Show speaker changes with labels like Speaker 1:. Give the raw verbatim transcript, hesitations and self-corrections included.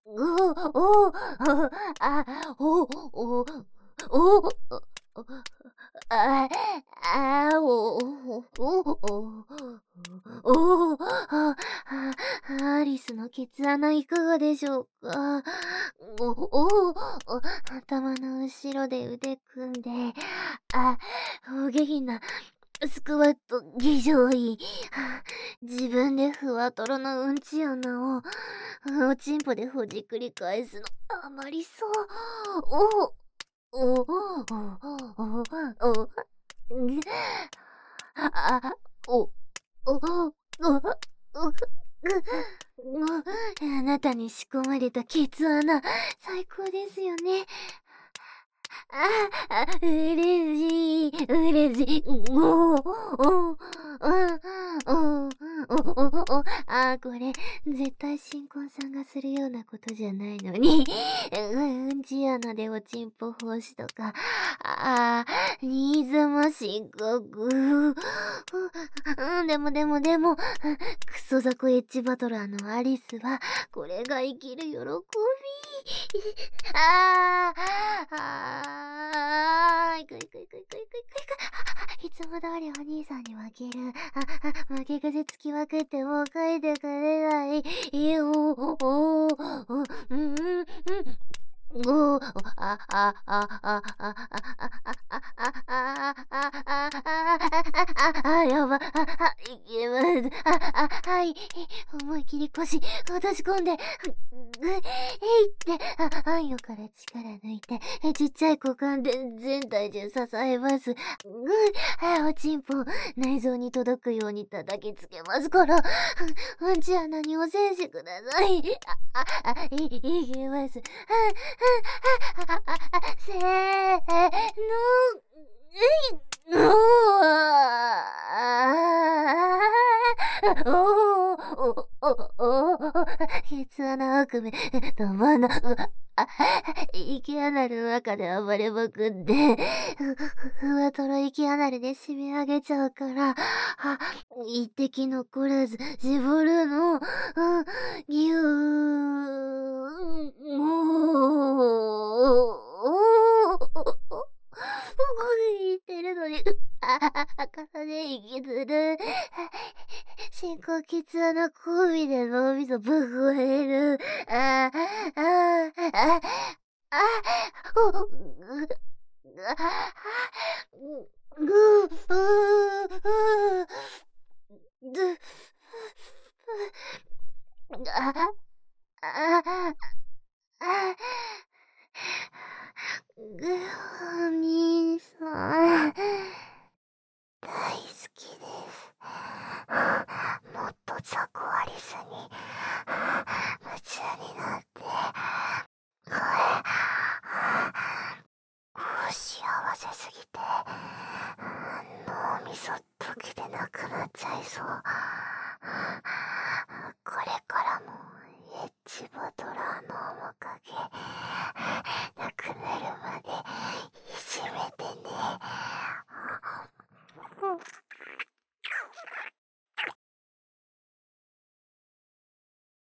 Speaker 1: おお、あ、おお、おお、あ、あ、おお、おお、おお、あ、アリスのケツ穴いかがでしょうか。おお、頭の後ろで腕組んで、あ、お下品なスクワット儀仗位。自分でふわとろのうんち穴を、おちんぽでほじくり返すの、あまりそう。おお、おお、おお、ん、あ、お、お、お、お、あなたに仕込まれたケツ穴、最高ですよね。ああ、嬉しい、嬉しい。おお、おお、おお、おお、お、あ、これ、絶対新婚さんがするようなことじゃないのに。うん、うんち穴でおちんぽ奉仕とか、ああ、新妻しごく。うん、でもでもでも、クソ雑魚エッジバトラーのアリスは、これが生きる喜び。ああ、ああ、いくいくいくいくいくいくいく。いつも通りお兄さんに負ける。あ、あ、負け癖つきまくってもう書いてくれない。え、おお、おお、うん、うん、うん。おお、あ、あ、あ、あ、あ、あ、あ、あ、あ、あ、あ、あ、あ、あ、あ、やば、あ、あ、いけます。あ、あ、はい。思い切り腰落とし込んで、ぐ、えいって、あ、あんよから力抜いて、ちっちゃい股間で全体重支えます。ぐ、おちんぽ、内臓に届くように叩きつけますから、うんち穴におせんしてください。あ、あ、あ、い、いきます。せーの、えい、おー、おー、お、お、お、ケツ穴悪夢、たまな、あ、息アナルの中で暴れまくって、ふ、ふわとろ息アナルで締め上げちゃうから、あ、一滴残らず絞るの、うん、ぎゅー、もう、言ってるのに、あ、あ、体で息する。進行血穴交尾で脳みそぶっ壊れる。あ、あ、あ、あ、お、ぐ、あ、ぐ、ぐ、ぐ、あ、あ、あ、ぐ、お兄さん、大好きです。もっとザコアリスに夢中になって、これ、幸せすぎて、脳みそ溶けてなくなっちゃいそう。これからもエッジバトラーの面影